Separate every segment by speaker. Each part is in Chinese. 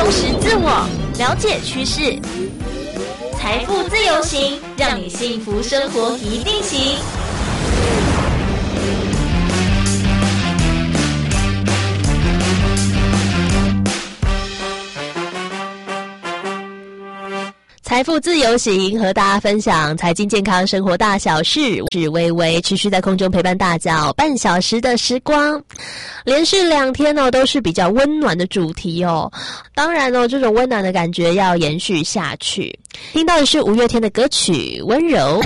Speaker 1: 实自我，了解趋势，财富自由行，让你幸福生活一定行。
Speaker 2: 财富自由行，和大家分享财经健康生活大小事，我是微微，持续在空中陪伴大家半小时的时光。连续2天都是比较温暖的主题当然这种温暖的感觉要延续下去。听到的是5月天的歌曲《温柔》。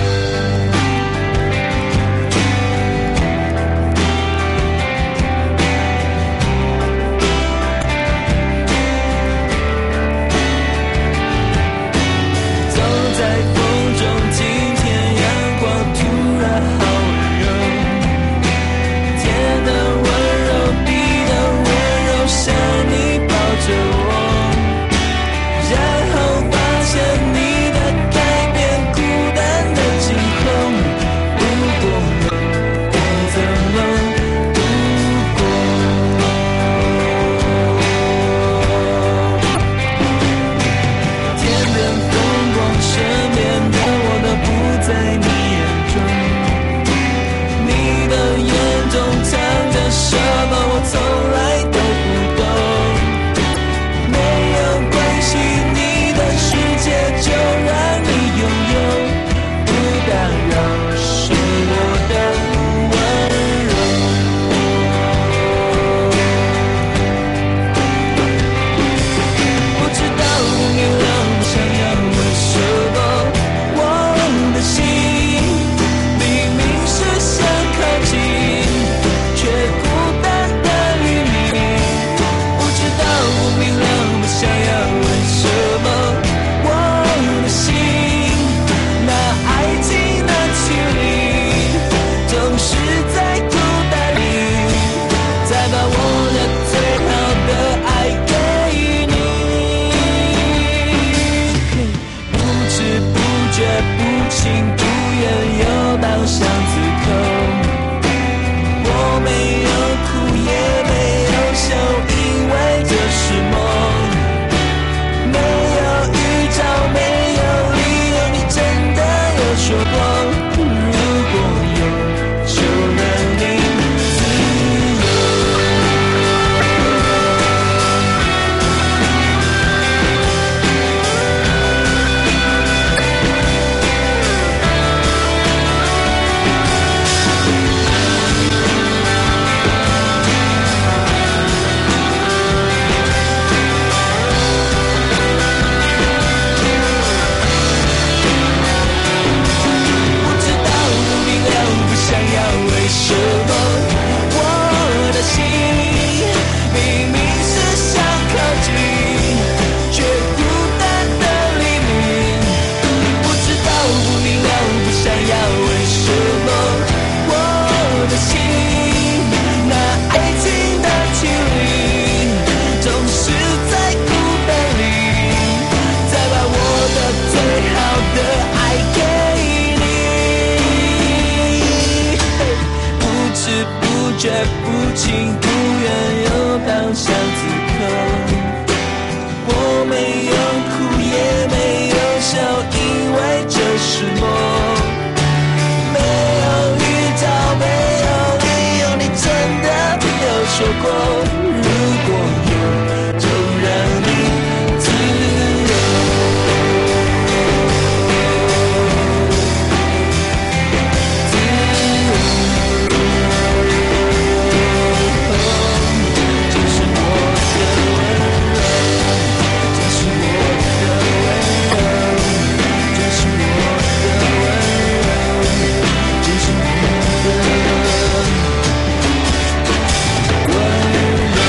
Speaker 3: 温柔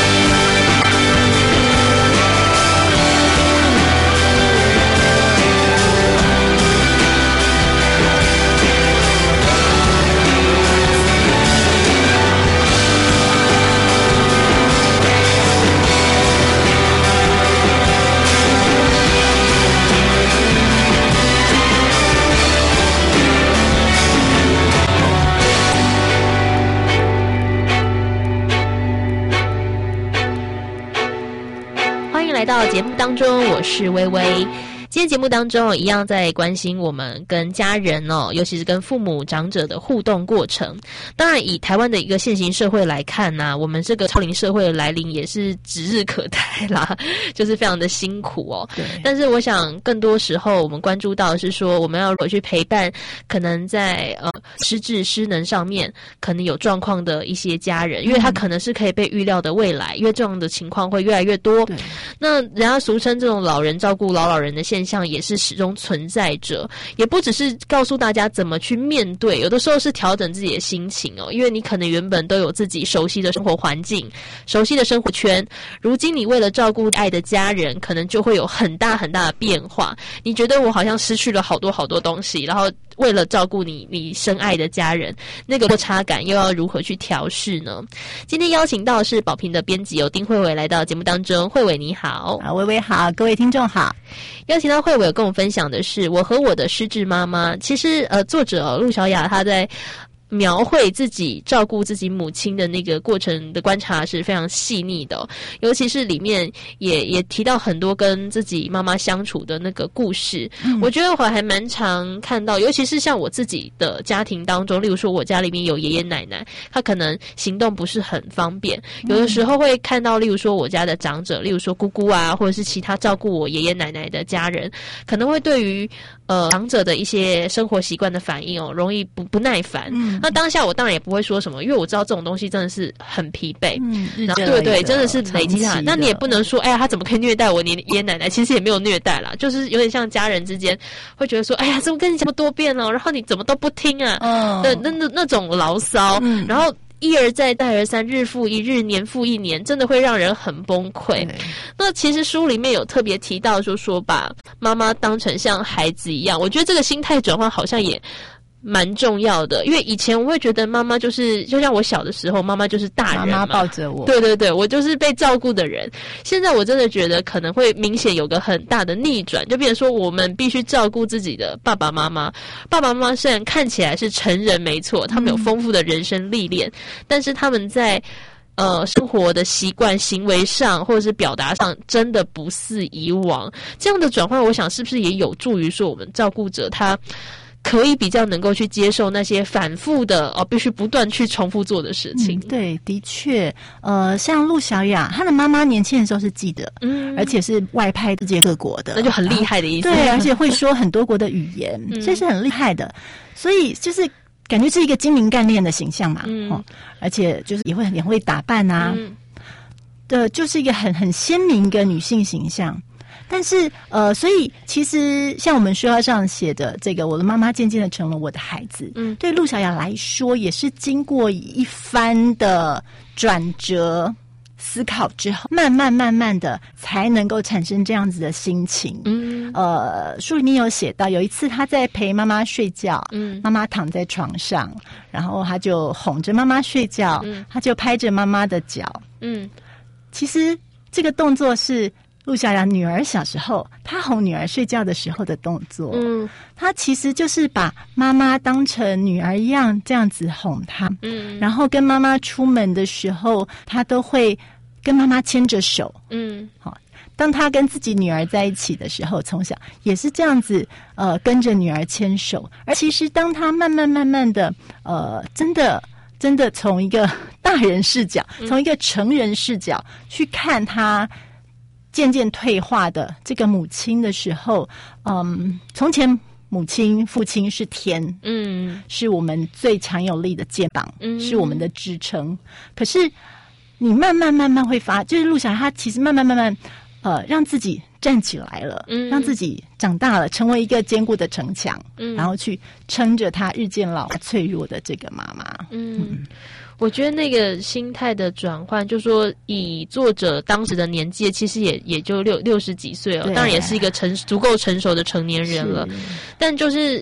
Speaker 2: 来到节目当中，我是薇薇。今天节目当中一样在关心我们跟家人尤其是跟父母长者的互动过程。当然以台湾的一个现行社会来看我们这个超龄社会的来临也是指日可待啦，就是非常的辛苦对。但是我想更多时候我们关注到的是说，我们要如何去陪伴可能在失智失能上面可能有状况的一些家人，因为他可能是可以被预料的未来，因为这样的情况会越来越多。那人家俗称这种老人照顾老人的现象也是始终存在着，也不只是告诉大家怎么去面对，有的时候是调整自己的心情因为你可能原本都有自己熟悉的生活环境、熟悉的生活圈，如今你为了照顾爱的家人，可能就会有很大很大的变化。你觉得我好像失去了好多好多东西，然后为了照顾你深爱的家人，那个落差感又要如何去调试呢？今天邀请到的是宝瓶的编辑丁慧伟来到节目当中。慧伟你好。
Speaker 3: 薇薇好，各位听众好。
Speaker 2: 邀请到慧伟跟我分享的是我和我的失智妈妈。其实作者陆小雅她在描绘自己照顾自己母亲的那个过程的观察是非常细腻的尤其是里面也提到很多跟自己妈妈相处的那个故事。我觉得我还蛮常看到，尤其是像我自己的家庭当中，例如说我家里面有爷爷奶奶，他可能行动不是很方便，有的时候会看到例如说我家的长者，例如说姑姑啊，或者是其他照顾我爷爷奶奶的家人，可能会对于长者的一些生活习惯的反应容易不耐烦。那当下我当然也不会说什么，因为我知道这种东西真的是很疲惫。然后对，真的是累积下来。那你也不能说，哎呀，他怎么可以虐待我爷爷奶奶？其实也没有虐待啦，就是有点像家人之间会觉得说，哎呀，怎么跟你讲这么多遍了，然后你怎么都不听啊？那种牢骚，然后一而再再而三，日复一日，年复一年，真的会让人很崩溃。那其实书里面有特别提到说把妈妈当成像孩子一样，我觉得这个心态转换好像也蛮重要的。因为以前我会觉得妈妈就像我小的时候，妈妈就是大人嘛，
Speaker 3: 妈妈抱着我，
Speaker 2: 对对对，我就是被照顾的人。现在我真的觉得可能会明显有个很大的逆转，就变成说我们必须照顾自己的爸爸妈妈。爸爸妈妈虽然看起来是成人没错，他们有丰富的人生历练，但是他们在生活的习惯、行为上或者是表达上真的不似以往。这样的转换我想是不是也有助于说我们照顾者他可以比较能够去接受那些反复的必须不断去重复做的事情。
Speaker 3: 对，的确像陆小雅她的妈妈年轻的时候是记得而且是外派世界各国的，
Speaker 2: 那就很厉害的意思。
Speaker 3: 对，而且会说很多国的语言这是很厉害的。所以就是感觉是一个精明干练的形象嘛而且就是也很会打扮啊就是一个很鲜明的女性形象。但是所以其实像我们书上写的这个我的妈妈渐渐的成了我的孩子对陆小雅来说也是经过一番的转折思考之后，慢慢的才能够产生这样子的心情。书里面有写到有一次他在陪妈妈睡觉妈妈躺在床上，然后他就哄着妈妈睡觉他就拍着妈妈的脚其实这个动作是陆小雅女儿小时候她哄女儿睡觉的时候的动作她其实就是把妈妈当成女儿一样这样子哄她然后跟妈妈出门的时候她都会跟妈妈牵着手当她跟自己女儿在一起的时候，从小也是这样子跟着女儿牵手。而其实当她慢慢的真的从一个大人视角从一个成人视角去看她渐渐退化的这个母亲的时候从前母亲父亲是天是我们最强有力的肩膀是我们的支撑。可是你慢慢会就是陆小雅她其实慢慢让自己站起来了让自己长大了，成为一个坚固的城墙然后去撑着她日渐老脆弱的这个妈妈
Speaker 2: 我觉得那个心态的转换，就说以作者当时的年纪，其实也就60几岁了，当然也是一个足够成熟的成年人了。但就是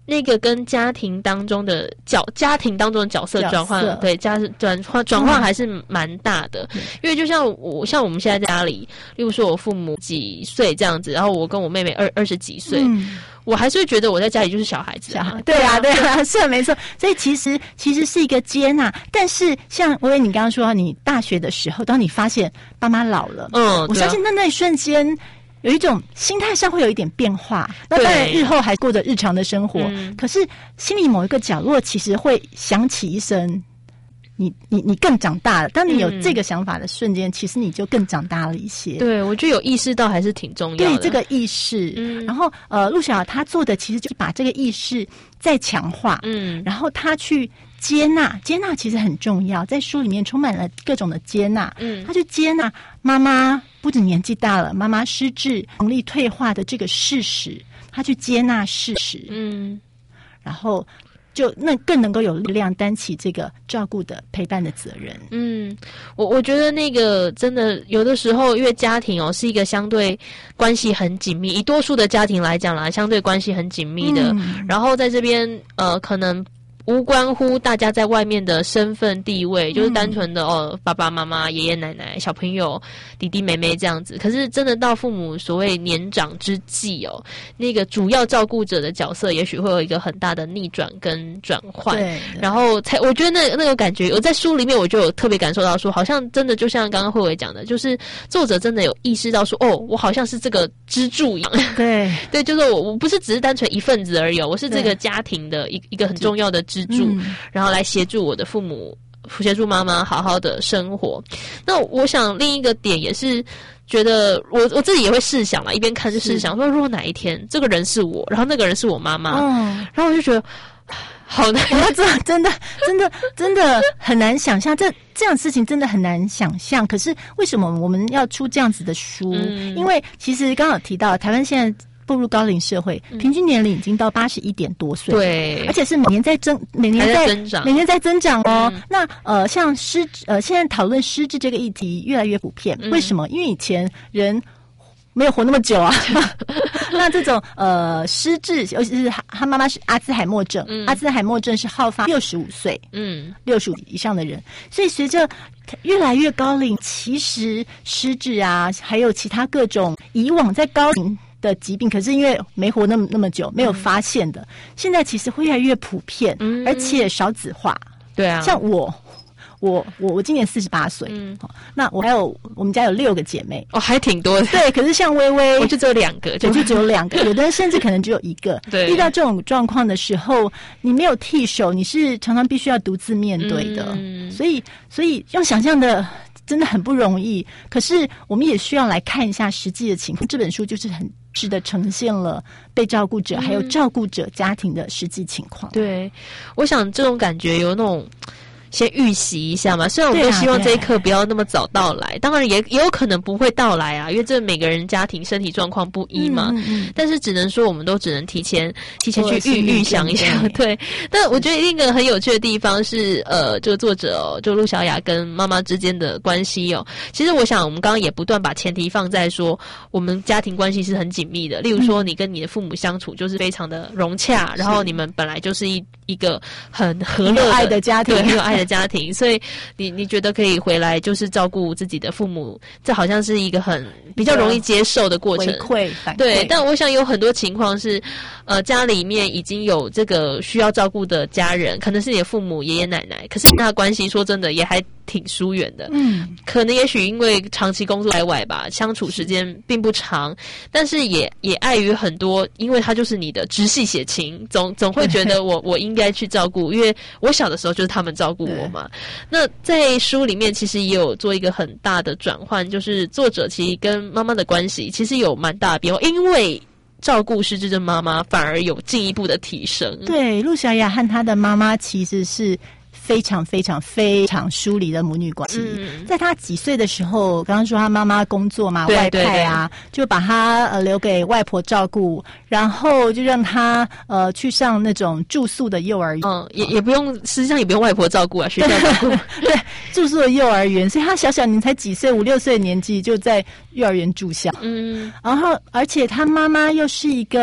Speaker 2: 那个跟家庭当中的角色转换，对，转换还是蛮大的。因为就像我们现在在家里，例如说我父母几岁这样子，然后我跟我妹妹20几岁，我还是会觉得我在家里就是小孩子啊。
Speaker 3: 对啊，是没错。所以其实是一个接纳，但是像薇薇你刚刚说，你大学的时候，当你发现爸妈老了，我相信那一瞬间。有一种心态上会有一点变化，那当然日后还过着日常的生活，可是心里某一个角落其实会响起一声你更长大了。当你有这个想法的瞬间，其实你就更长大了一些。
Speaker 2: 对，我觉得有意识到还是挺重要的。
Speaker 3: 对这个意识，然后陆小雅她做的其实就是把这个意识再强化，然后她去接纳其实很重要，在书里面充满了各种的接纳，她去接纳妈妈不止年纪大了，妈妈失智、能力退化的这个事实，她去接纳事实，然后就那更能够有力量担起这个照顾的陪伴的责任。
Speaker 2: 我觉得那个真的有的时候，因为家庭是一个相对关系很紧密，以多数的家庭来讲啦，相对关系很紧密的，然后在这边可能无关乎大家在外面的身份地位，就是单纯的爸爸妈妈、爷爷奶奶、小朋友、弟弟妹妹这样子。可是真的到父母所谓年长之际那个主要照顾者的角色，也许会有一个很大的逆转跟转换。对，然后我觉得那个感觉，我在书里面我就有特别感受到说，好像真的就像刚刚慧慧讲的，就是作者真的有意识到说，我好像是这个支柱一样。对对，就是我不是只是单纯一份子而已，我是这个家庭的一个很重要的支柱，然后来协助我的父母，协助妈妈好好的生活。那我想另一个点也是觉得我自己也会试想啦，一边看就试想说，如果哪一天这个人是我，然后那个人是我妈妈，然后我就觉得好难，
Speaker 3: 真的很难想象，这样的事情真的很难想象。可是为什么我们要出这样子的书？因为其实刚刚有提到，台湾现在步入高龄社会，平均年龄已经到81点多岁，对，而且是每年在增长那像现在讨论失智这个议题越来越普遍，为什么？因为以前人没有活那么久啊。那这种失智，尤其是他妈妈是阿兹海默症，阿兹海默症是好发65岁，65以上的人，所以随着越来越高龄，其实失智啊，还有其他各种以往在高龄的疾病，可是因为没活那么久，没有发现的，现在其实会越来越普遍，而且少子化。对啊，像我今年48岁，那我们家有6个姐妹，
Speaker 2: 还挺多的。
Speaker 3: 对，可是像薇薇，
Speaker 2: 我就只有2个，
Speaker 3: 就只有2个，有的人甚至可能只有1个。对，遇到这种状况的时候，你没有替手，你是常常必须要独自面对的。所以用想象的真的很不容易。可是我们也需要来看一下实际的情况。这本书就是很值得呈现了被照顾者还有照顾者家庭的实际情况。
Speaker 2: 对，我想这种感觉有那种先预习一下嘛，虽然我们都希望这一刻不要那么早到来，当然也有可能不会到来啊，因为这每个人家庭身体状况不一嘛，但是只能说我们都只能提前去预想一下。对，但我觉得另一个很有趣的地方是这个作者就陆小雅跟妈妈之间的关系其实我想我们刚刚也不断把前提放在说我们家庭关系是很紧密的，例如说你跟你的父母相处就是非常的融洽，然后你们本来就是一个很和乐的
Speaker 3: 爱的家庭，
Speaker 2: 对，很有爱的家庭，所以你觉得可以回来就是照顾自己的父母，这好像是一个很比较容易接受的过程。
Speaker 3: 回馈反馈，
Speaker 2: 对，但我想有很多情况是家里面已经有这个需要照顾的家人，可能是你的父母爷爷奶奶，可是那关系说真的也还挺疏远的，可能也许因为长期工作在外吧，相处时间并不长，但是也碍于很多，因为他就是你的直系血亲，总会觉得我应该去照顾，因为我小的时候就是他们照顾我嘛。那在书里面其实也有做一个很大的转换，就是作者其实跟妈妈的关系其实有蛮大的变化，因为照顾失智的妈妈反而有进一步的提升。
Speaker 3: 对，陆小雅和她的妈妈其实是非常非常非常疏离的母女关系。在她几岁的时候，刚刚说她妈妈工作嘛，外派啊，就把她留给外婆照顾，然后就让她去上那种住宿的幼儿园。
Speaker 2: 也不用，实际上也不用外婆照顾啊，学校照顾。
Speaker 3: 对，住宿的幼儿园，所以她小年才几岁，5、6岁的年纪就在幼儿园住校。然后而且她妈妈又是一个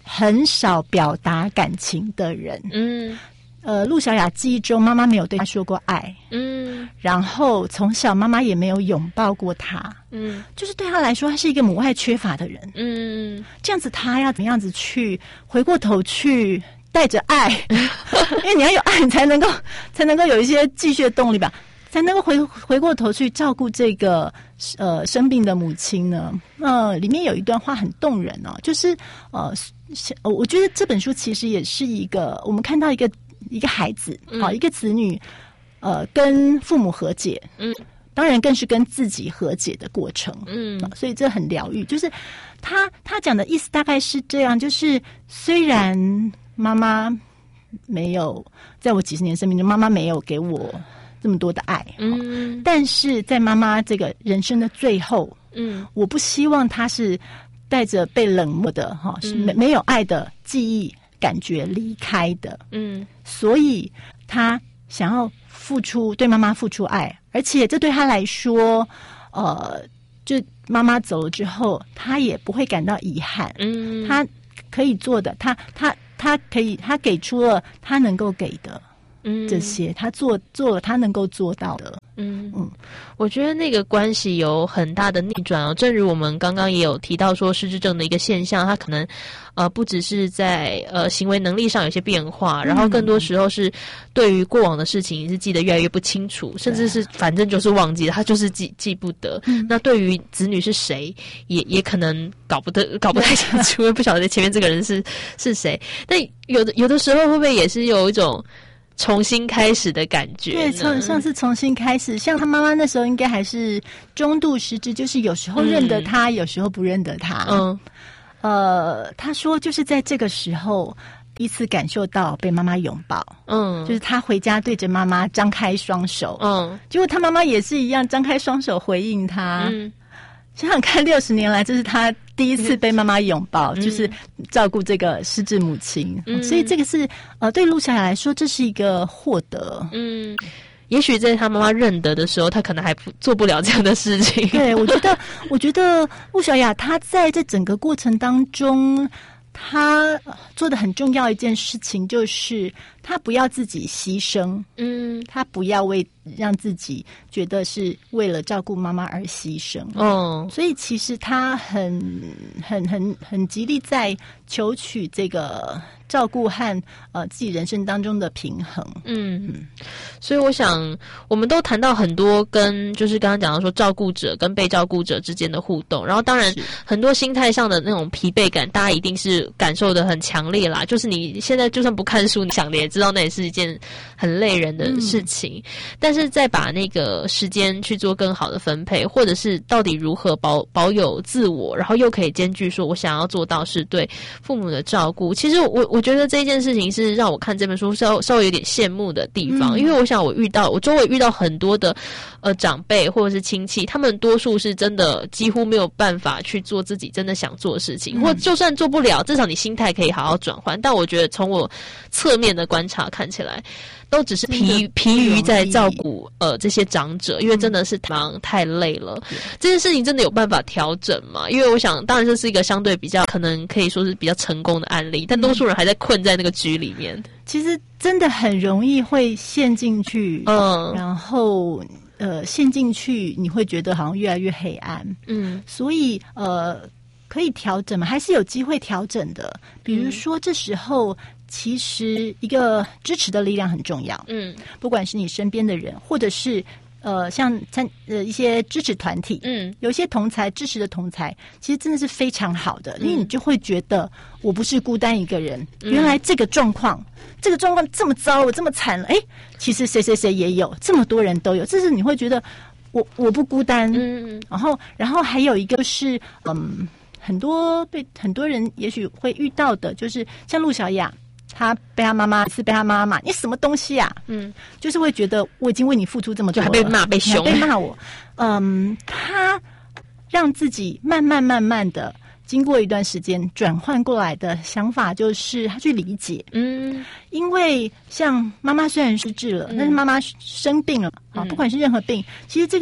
Speaker 3: 很少表达感情的人。陆小雅记忆中，妈妈没有对她说过爱。然后从小妈妈也没有拥抱过她。就是对她来说，她是一个母爱缺乏的人。这样子她要怎么样子去回过头去带着爱，因为你要有爱，你才能够有一些继续的动力吧，才能够回过头去照顾这个生病的母亲呢。里面有一段话很动人哦，就是我觉得这本书其实也是一个我们看到一个孩子一个子女跟父母和解，当然更是跟自己和解的过程。所以这很疗愈。就是他讲的意思大概是这样，就是虽然妈妈没有在我几十年生命中，妈妈没有给我这么多的爱，但是在妈妈这个人生的最后，我不希望她是带着被冷漠的没有爱的记忆感觉离开的。所以她想要对妈妈付出爱，而且这对她来说，就妈妈走了之后，她也不会感到遗憾。她可以做的，她给出了她能够给的。这些他做了他能够做到的。
Speaker 2: 我觉得那个关系有很大的逆转哦。正如我们刚刚也有提到说，失智症的一个现象，它可能不只是在行为能力上有些变化，然后更多时候是对于过往的事情是记得越来越不清楚，甚至是反正就是忘记了，他就是记不得。那对于子女是谁，也可能搞不太清楚，因为不晓得前面这个人是谁。但有的时候会不会也是有一种重新开始的感觉？对，
Speaker 3: 像是重新开始。像他妈妈那时候应该还是中度失智，就是有时候认得他，有时候不认得他。他说就是在这个时候第一次感受到被妈妈拥抱。就是他回家对着妈妈张开双手。结果他妈妈也是一样张开双手回应他。想想看，60年来这是他第一次被妈妈拥抱，就是照顾这个失智母亲。所以这个是对陆小雅来说，这是一个获得。
Speaker 2: 也许在他妈妈认得的时候，他可能还做不了这样的事情。
Speaker 3: 对，我觉得陆小雅她在这整个过程当中，她做的很重要一件事情就是她不要自己牺牲。她不要让自己觉得是为了照顾妈妈而牺牲。所以其实她很极力在求取这个照顾和自己人生当中的平衡。
Speaker 2: 所以我想我们都谈到很多跟就是刚刚讲到说照顾者跟被照顾者之间的互动，然后当然很多心态上的那种疲惫感大家一定是感受的很强烈啦。就是你现在就算不看书，你想的也知道那也是一件很累人的事情。但是再把那个时间去做更好的分配，或者是到底如何保有自我，然后又可以兼具说我想要做到是对父母的照顾。其实我觉得这件事情是让我看这本书稍微有点羡慕的地方。因为我想我周围遇到很多的长辈或者是亲戚，他们多数是真的几乎没有办法去做自己真的想做的事情，或就算做不了，至少你心态可以好好转换。但我觉得从我侧面的观察看起来，都只是疲于在照顾这些长者，因为真的是太累了。这件事情真的有办法调整吗？因为我想当然这是一个相对比较可能可以说是比较成功的案例，但多数人还在困在那个局里面。
Speaker 3: 其实真的很容易会陷进去。然后陷进去你会觉得好像越来越黑暗。所以可以调整嘛，还是有机会调整的。比如说这时候其实一个支持的力量很重要。不管是你身边的人，或者是像一些支持团体，有一些支持的同才，其实真的是非常好的。因为你就会觉得我不是孤单一个人，原来这个状况这么糟，我这么惨了，其实谁谁谁也有，这么多人都有，这是你会觉得我不孤单。然后还有一个是很多人也许会遇到的，就是像陆小雅，他被他妈妈你什么东西啊？就是会觉得我已经为你付出这么多了，
Speaker 2: 就还被骂被凶
Speaker 3: 被骂我。他让自己慢慢的经过一段时间转换过来的想法，就是他去理解。因为像妈妈虽然失智了，但是妈妈生病了不管是任何病，其实这个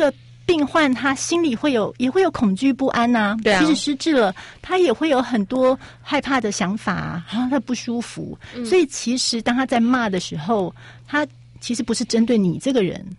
Speaker 3: 病患他心里也会有恐惧不安啊。
Speaker 2: 对啊，
Speaker 3: 即使失智了，他也会有很多害怕的想法啊，然后他不舒服。所以其实当他在骂的时候，他其实不是针对你这个人，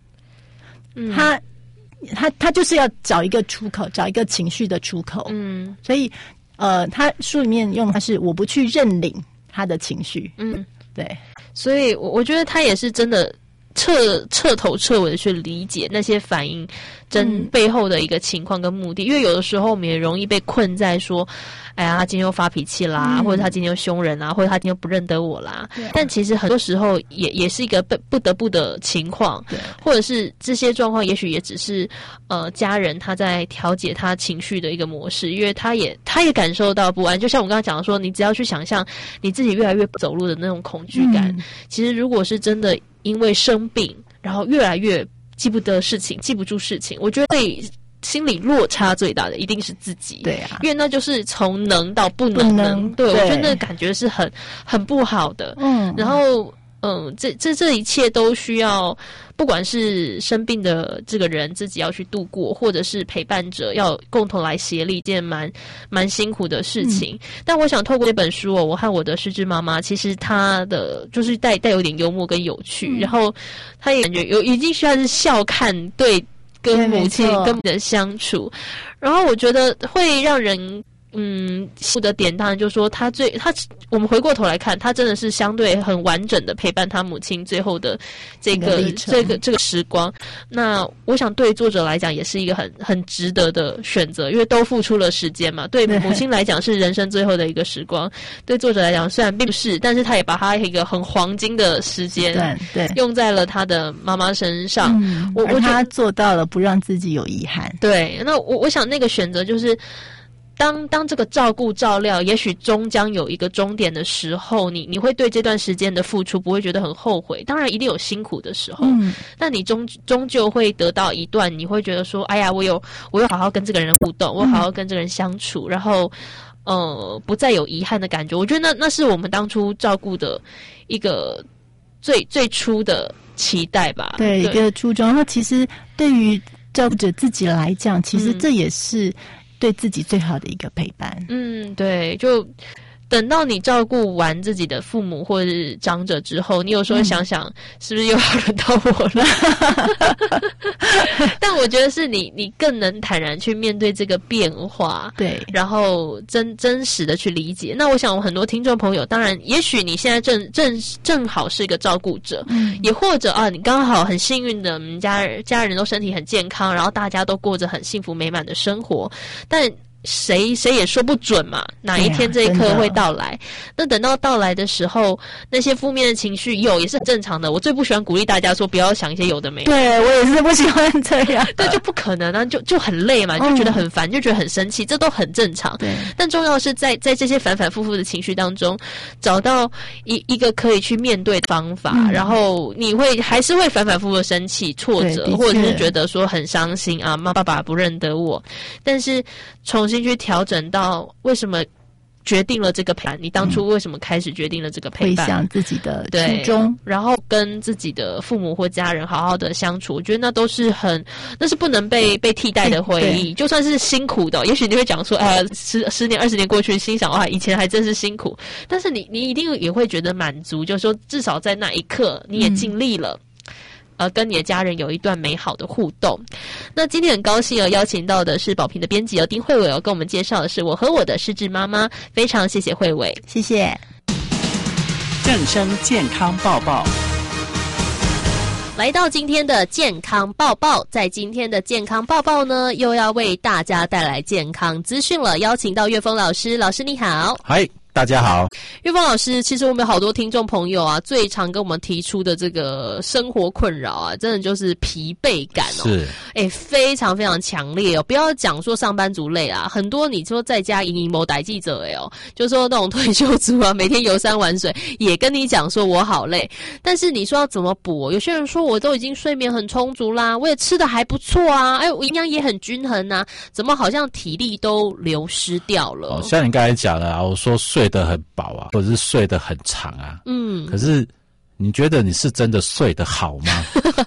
Speaker 3: 他就是要找一个出口，找一个情绪的出口。所以他书里面用的是我不去认领他的情绪。对，
Speaker 2: 所以我觉得他也是真的彻头彻尾的去理解那些反应真背后的一个情况跟目的，因为有的时候我们也容易被困在说，哎呀，他今天又发脾气啦，或者他今天又凶人啦，或者他今天又不认得我啦。但其实很多时候也是一个不得不的情况，或者是这些状况也许也只是家人他在调节他情绪的一个模式，因为他也感受到不安。就像我刚才讲的说，你只要去想象你自己越来越不走路的那种恐惧感，其实如果是真的因为生病，然后越来越记不得事情，记不住事情，我觉得对心理落差最大的一定是自己。
Speaker 3: 对啊，
Speaker 2: 因为那就是从能到不能。对，我觉得那个感觉是很不好的。然后这一切都需要，不管是生病的这个人自己要去度过，或者是陪伴者要共同来协力，一件蛮辛苦的事情。但我想透过这本书我和我的失智妈妈，其实她的就是带有点幽默跟有趣，然后她也感觉已经算是笑看对跟母亲跟的相处，然后我觉得会让人的点当然就是说我们回过头来看，他真的是相对很完整的陪伴他母亲最后的这个时光。那我想对作者来讲也是一个很值得的选择，因为都付出了时间嘛。对母亲来讲是人生最后的一个时光，对作者来讲虽然并不是，但是他也把他一个很黄金的时间用在了他的妈妈身上。
Speaker 3: 而他做到了不让自己有遗憾。
Speaker 2: 对，那我想那个选择就是。当这个照顾照料也许终将有一个终点的时候，你会对这段时间的付出不会觉得很后悔，当然一定有辛苦的时候，但你终究会得到一段你会觉得说，哎呀，我有好好跟这个人互动，我好好跟这个人相处，然后不再有遗憾的感觉。我觉得那是我们当初照顾的一个最初的期待吧。
Speaker 3: 对，一个初衷。然后其实对于照顾者自己来讲，其实这也是对自己最好的一个陪伴。
Speaker 2: 对，就等到你照顾完自己的父母或者是长者之后，你有时候想想，是不是又要轮到我了？但我觉得是你更能坦然去面对这个变化，对，然后真实的去理解。那我想我很多听众朋友，当然也许你现在正好是一个照顾者，也或者你刚好很幸运的，家人都身体很健康，然后大家都过着很幸福美满的生活，但谁也说不准嘛，哪一天这一刻会到来。那等到到来的时候，那些负面的情绪也是很正常的。我最不喜欢鼓励大家说不要想一些有的没的。
Speaker 3: 对，我也是不喜欢这样。
Speaker 2: 对，就不可能啊，就很累嘛，就觉得很烦，就觉得很生气，这都很正常。对，但重要的是在这些反反复复的情绪当中，找到一个可以去面对的方法，然后你还是会反反复复的生气、挫折，或者是觉得说很伤心啊，爸爸不认得我，但是重新去调整到为什么决定了这个陪伴，你当初为什么开始决定了这个陪伴，
Speaker 3: 回想自己的初衷，
Speaker 2: 然后跟自己的父母或家人好好的相处，我觉得那是不能被替代的回忆。就算是辛苦的，也许你会讲说10年20年过去，心想哇，以前还真是辛苦，但是你一定也会觉得满足，就是说至少在那一刻你也尽力了。跟你的家人有一段美好的互动。那今天很高兴邀请到的是宝瓶的编辑丁慧伟跟我们介绍的是我和我的失智妈妈，非常谢谢慧伟，
Speaker 3: 谢谢。
Speaker 4: 正声健康报报，
Speaker 2: 来到今天的健康报报，在今天的健康报报呢，又要为大家带来健康资讯了，邀请到岳峰老师，老师你好。
Speaker 5: 嗨，大家好。
Speaker 2: 岳峰老师，其实我们有好多听众朋友啊，最常跟我们提出的这个生活困扰啊，真的就是疲惫感哦，是，非常非常强烈哦。不要讲说上班族累啊，很多你说在家营某代记者就说那种退休族啊，每天游山玩水，也跟你讲说我好累。但是你说要怎么补？有些人说我都已经睡眠很充足啦，我也吃的还不错啊，我营养也很均衡啊，怎么好像体力都流失掉了？
Speaker 5: 像你刚才讲的我说睡得很饱啊，或者是睡得很长啊，可是你觉得你是真的睡得好吗？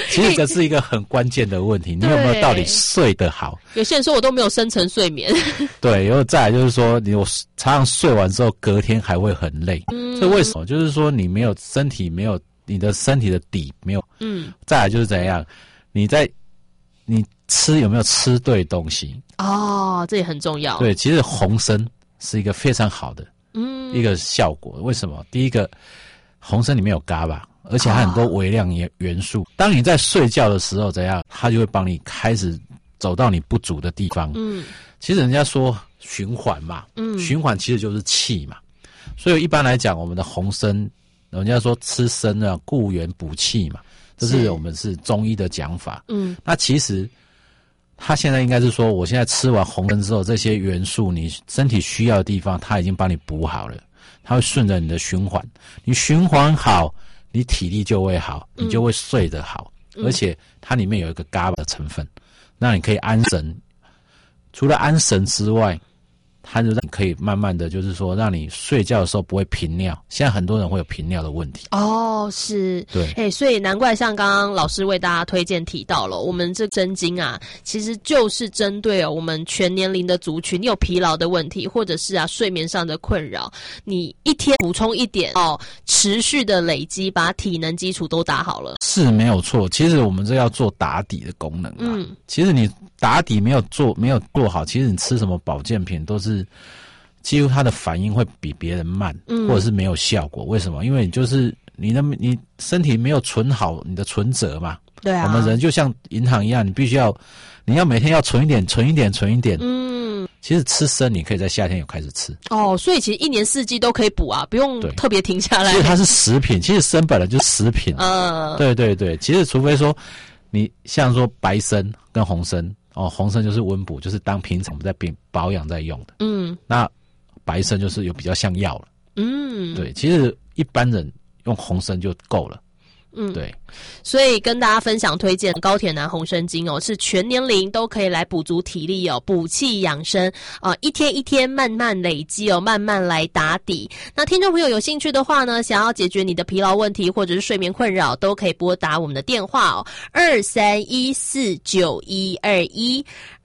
Speaker 5: 其实这是一个很关键的问题，你有没有到底睡得好？
Speaker 2: 有些人说我都没有深层睡眠。
Speaker 5: 对，然后再来就是说，我常常睡完之后，隔天还会很累。这为什么？就是说你没有身体没有你的身体的底没有。再来就是怎样，你吃有没有吃对东西？
Speaker 2: 哦，这也很重要。
Speaker 5: 对，其实红参是一个非常好的一个效果。为什么？第一个，红参里面有GABA，而且它很多微量元素。当你在睡觉的时候怎样，它就会帮你开始走到你不足的地方。其实人家说循环嘛，循环其实就是气嘛。所以一般来讲，我们的红参，人家说吃参啊，固元补气嘛，这是我们是中医的讲法。那其实他现在应该是说，我现在吃完红参之后，这些元素你身体需要的地方，它已经帮你补好了，它会顺着你的循环，你循环好，你体力就会好，你就会睡得好，而且它里面有一个 GABA 的成分，那你可以安神。除了安神之外，它就让你可以慢慢的，就是说让你睡觉的时候不会频尿。现在很多人会有频尿的问题。
Speaker 2: 哦，是，
Speaker 5: 对，
Speaker 2: 所以难怪像刚刚老师为大家推荐提到了，我们这针经啊，其实就是针对我们全年龄的族群，你有疲劳的问题，或者是睡眠上的困扰，你一天补充一点持续的累积，把体能基础都打好了，
Speaker 5: 是没有错。其实我们这要做打底的功能啊。其实你打底没有做好，其实你吃什么保健品都是几乎它的反应会比别人慢，或者是没有效果。为什么？因为就是你身体没有存好你的存折嘛。
Speaker 2: 对啊，
Speaker 5: 我们人就像银行一样，你要每天要存一点。其实吃参你可以在夏天有开始吃。
Speaker 2: 所以其实一年四季都可以补啊，不用特别停下来。
Speaker 5: 其实它是食品，其实参本来就是食品。对，其实除非说你像说白参跟红参。红参就是温补，就是当平常我们在保养在用的。那白参就是有比较像药了。对，其实一般人用红参就够了。对，
Speaker 2: 所以跟大家分享推荐高铁南红参精是全年龄都可以来补足体力补气养生一天一天慢慢累积慢慢来打底。那听众朋友有兴趣的话呢，想要解决你的疲劳问题或者是睡眠困扰，都可以拨打我们的电话23149121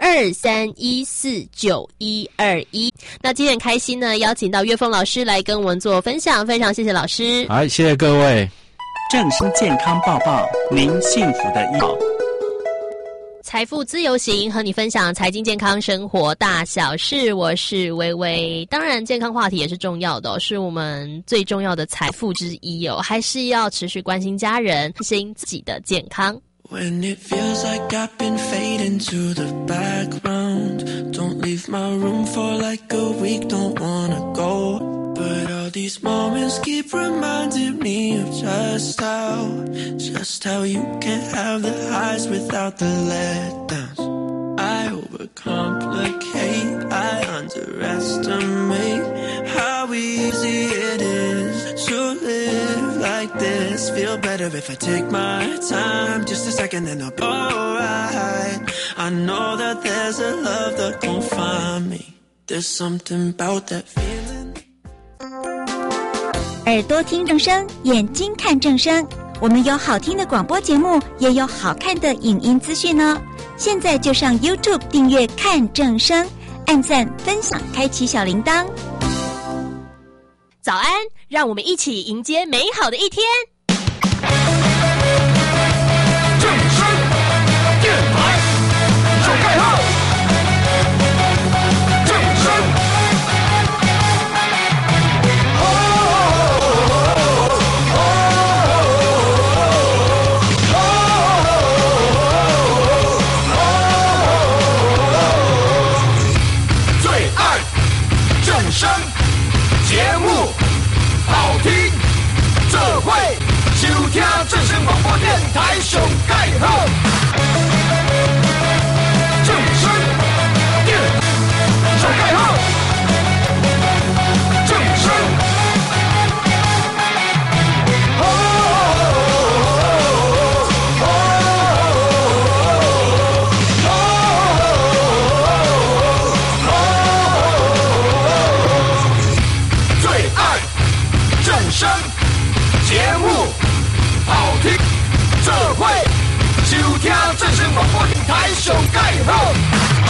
Speaker 2: 23149121。那今天很开心呢，邀请到岳峰老师来跟我们做分享，非常谢谢老师。
Speaker 5: 好，谢谢各位。
Speaker 4: 正声健康报报，您幸福的医保。
Speaker 2: 财富自由行，和你分享财经健康生活大小事，我是薇薇。当然健康话题也是重要的是我们最重要的财富之一还是要持续关心家人，关心自己的健康。
Speaker 6: When it feels like I've been fading to the background, don't leave my room for like a week, don't wanna go, but all these moments keep reminding me of just how you can have the highs without the letdowns. I overcomplicate, I underestimate how easy it is to live like this. Feel better if I take my time, just a second and I'll be alright. I know that there's a love that gon' find me. There's something about that feeling.
Speaker 7: 耳朵听正声，眼睛看正声。我们有好听的广播节目，也有好看的影音资讯哦。现在就上 YouTube 订阅看正声，按赞分享，开启小铃铛。
Speaker 2: 早安，让我们一起迎接美好的一天。
Speaker 8: 正声电台手盖号，正声。正声节目好听，这会播电台上介好。